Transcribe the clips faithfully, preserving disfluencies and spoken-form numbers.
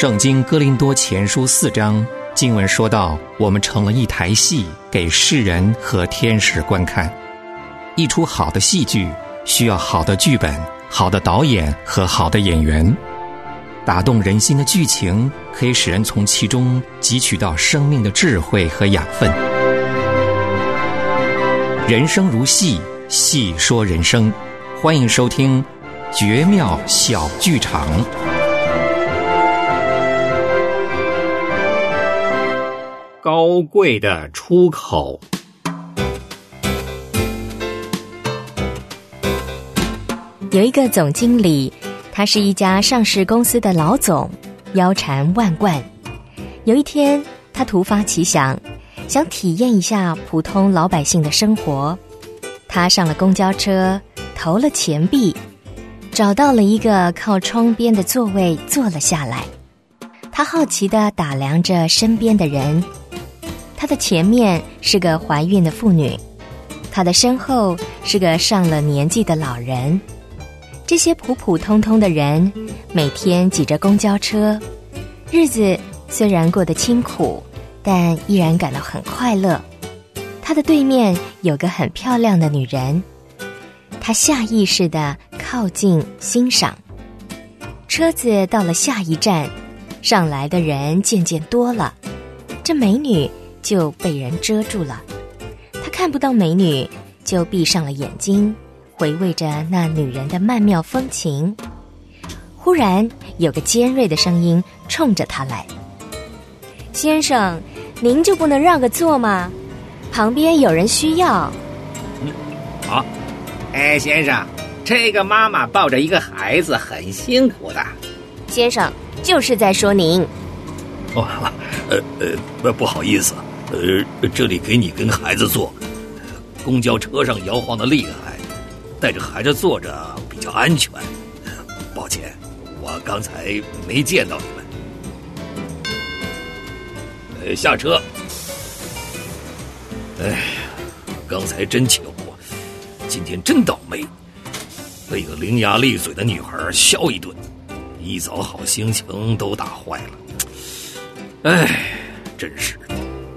圣经哥林多前书四章经文说到，我们成了一台戏，给世人和天使观看。一出好的戏剧需要好的剧本、好的导演和好的演员。打动人心的剧情可以使人从其中汲取到生命的智慧和养分。人生如戏，戏说人生。欢迎收听绝妙小剧场。高贵的出口。 有一个总经理，他是一家上市公司的老总，腰缠万贯。有一天，他突发奇想，想体验一下普通老百姓的生活。他上了公交车，投了钱币，找到了一个靠窗边的座位坐了下来。他好奇地打量着身边的人。他的前面是个怀孕的妇女，他的身后是个上了年纪的老人。这些普普通通的人每天挤着公交车，日子虽然过得清苦，但依然感到很快乐。他的对面有个很漂亮的女人，他下意识地靠近欣赏。车子到了下一站，上来的人渐渐多了，这美女就被人遮住了。他看不到美女，就闭上了眼睛，回味着那女人的曼妙风情。忽然有个尖锐的声音冲着他来：先生，您就不能让个座吗？旁边有人需要。 嗯，好。哎，先生，这个妈妈抱着一个孩子很辛苦的。 先生，就是在说您。 哦，呃呃，不好意思，呃，这里给你跟孩子坐。公交车上摇晃的厉害，带着孩子坐着比较安全。抱歉，我刚才没见到你们。呃，下车。哎，刚才真巧啊，今天真倒霉，被个伶牙俐嘴的女孩削一顿，一早好心情都打坏了。哎，真是的。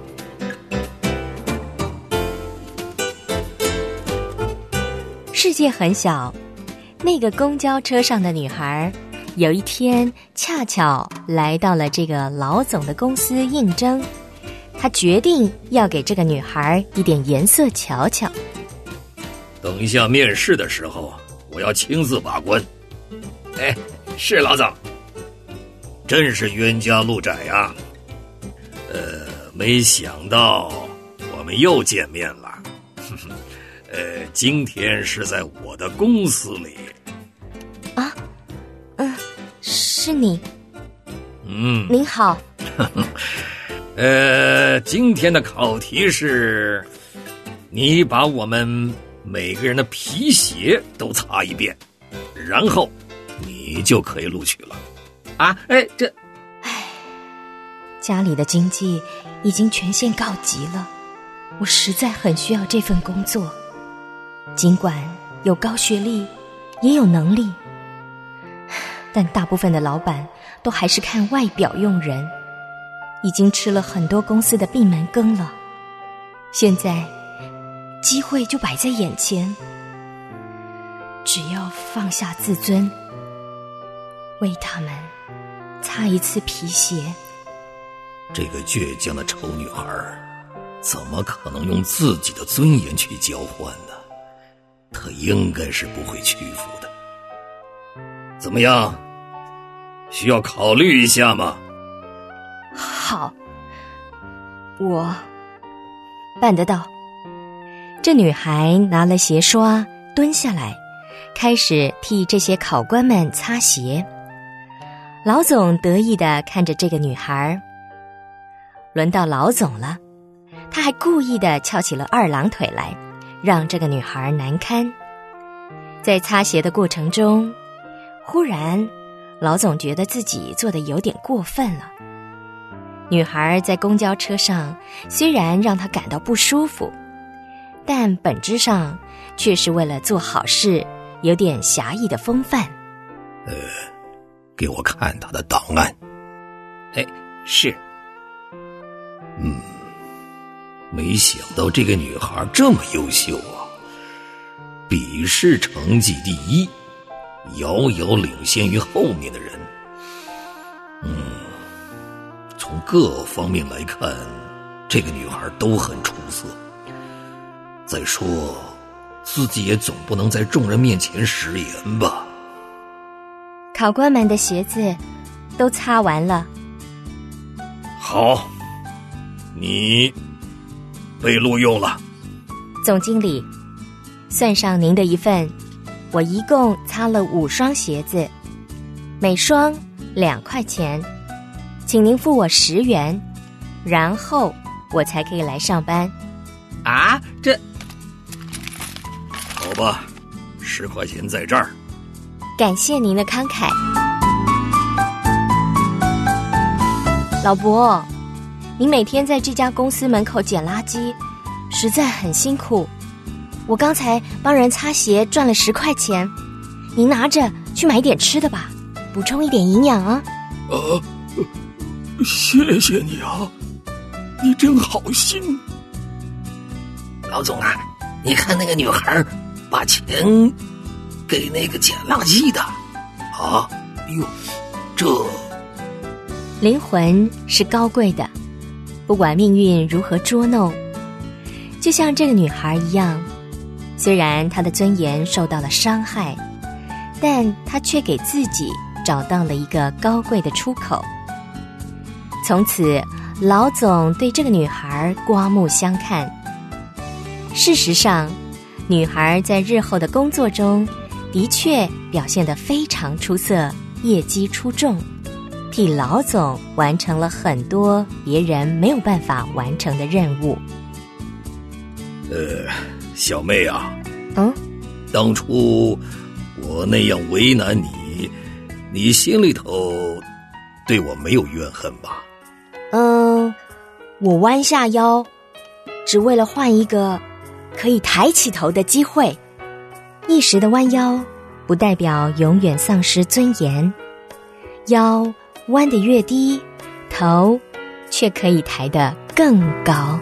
世界很小，那个公交车上的女孩有一天恰巧来到了这个老总的公司应征。他决定要给这个女孩一点颜色瞧瞧。 等一下面试的时候，我要亲自把关。 哎，是老总。 真是冤家路窄呀。呃，没想到我们又见面了。呵呵，呃，今天是在我的公司里。 啊，嗯，是你。 嗯， 您好。 呵呵，呃，今天的考题是，你把我们每个人的皮鞋都擦一遍，然后你就可以录取了。 啊，哎，这， 唉，家里的经济已经全线告急了，我实在很需要这份工作。尽管有高学历，也有能力，但大部分的老板都还是看外表用人，已经吃了很多公司的闭门羹了。现在机会就摆在眼前，只要放下自尊，为他们擦一次皮鞋。 这个倔强的丑女孩怎么可能用自己的尊严去交换呢？她应该是不会屈服的。怎么样，需要考虑一下吗？ 好，我办得到。这女孩拿了鞋刷，蹲下来，开始替这些考官们擦鞋。老总得意地看着这个女孩。轮到老总了，他还故意地翘起了二郎腿来，让这个女孩难堪。在擦鞋的过程中，忽然老总觉得自己做得有点过分了。女孩在公交车上虽然让他感到不舒服，但本质上却是为了做好事，有点侠义的风范。 呃，给我看他的档案。 哎，是。 嗯，没想到这个女孩这么优秀啊，笔试成绩第一，遥遥领先于后面的人。嗯，从各方面来看，这个女孩都很出色。再说，自己也总不能在众人面前食言吧。 考官们的鞋子都擦完了。 好，你被录用了。 总经理，算上您的一份，我一共擦了五双鞋子，每双两块钱，请您付我十元，然后我才可以来上班。 啊，这…… 好吧，十块钱在这儿。 感谢您的慷慨。老伯，您每天在这家公司门口捡垃圾，实在很辛苦。我刚才帮人擦鞋赚了十块钱，您拿着去买点吃的吧，补充一点营养啊。 呃，谢谢你啊，你真好心。 老总啊，你看那个女孩把钱给那个捡垃圾的啊，哎呦，这灵魂是高贵的，不管命运如何捉弄，就像这个女孩一样，虽然她的尊严受到了伤害，但她却给自己找到了一个高贵的出口。从此，老总对这个女孩刮目相看。事实上，女孩在日后的工作中的确表现得非常出色，业绩出众，替老总完成了很多别人没有办法完成的任务。 呃，小妹啊， 嗯， 当初我那样为难你，你心里头对我没有怨恨吧？ 嗯，我弯下腰，只为了换一个可以抬起头的机会。一时的弯腰，不代表永远丧失尊严。腰弯得越低，头却可以抬得更高。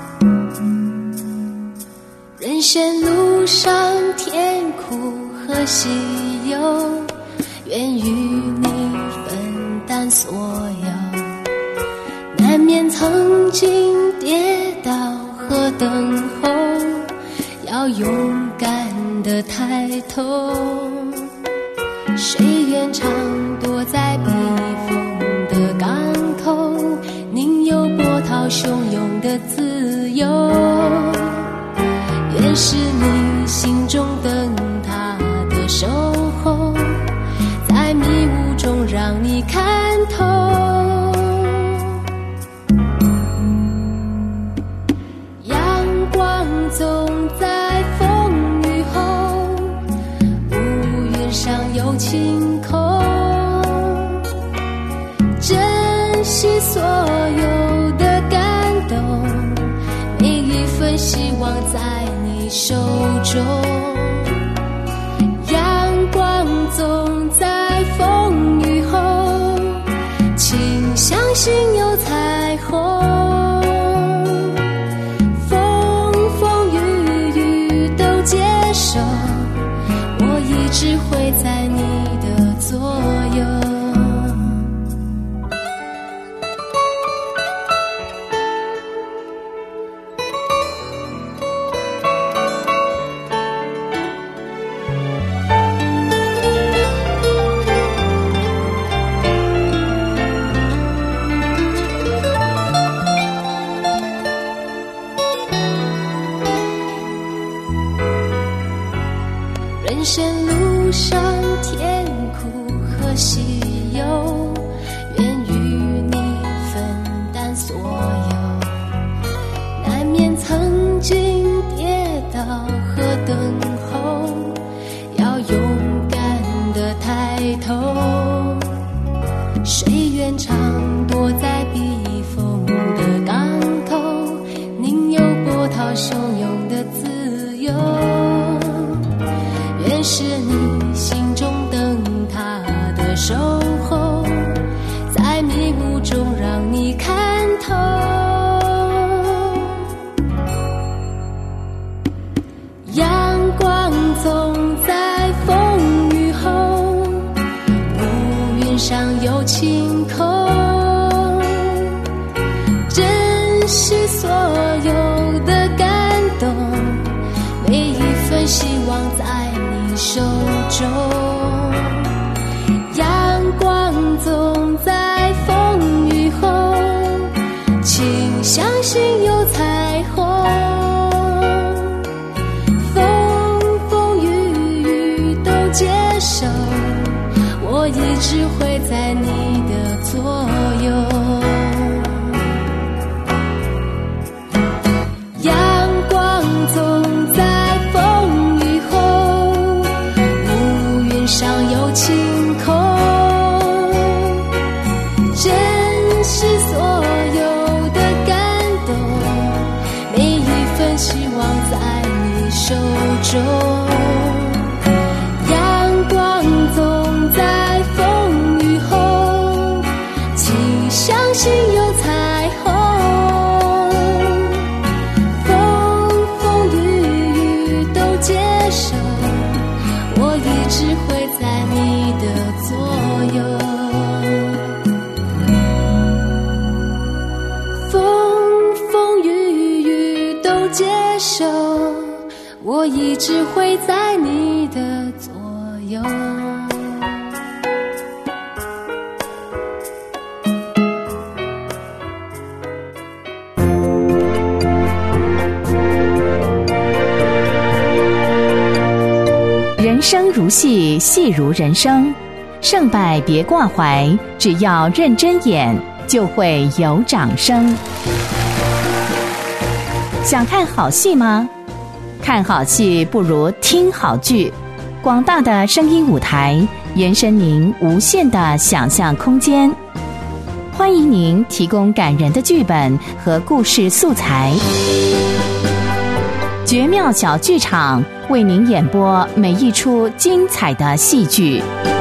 人生路上甜苦和喜忧，愿与你分担所有。难免曾经跌倒和等候，要勇敢地抬头。谁愿常躲在避风的港口，宁有波涛汹涌的自由。愿是你心中灯塔的守候，在迷雾中让你看透。阳光总在风雨后，乌云上有晴空。珍惜所有的感动，每一份希望在你手中。阳光总在风雨后，请相信有彩虹。风风雨雨都接受，我一直会在你的左右。人生路上甜苦和喜忧，愿与你分担所有。难免曾经跌倒和等候，要勇敢地抬头。谁愿常躲在避风的港口，宁有波涛汹涌的自由。愿是你心中灯塔的守候，在迷雾中中，阳光总在风雨后，请相信有彩虹。风风雨雨都接受，我一直会在你的左右。阳光总在风雨后，乌云上有晴空，珍惜所有的感动，每一份希望在你手中。阳光总在风雨后，请相信有彩虹。风风雨雨都接受，我一直会在你的左右。风风雨雨都接受，我一直会在你的左右。 人生如戏，戏如人生，胜败别挂怀，只要认真演，就会有掌声。想看好戏吗？看好戏不如听好剧，广大的声音舞台延伸您无限的想象空间。欢迎您提供感人的剧本和故事素材，绝妙小剧场为您演播每一出精彩的戏剧。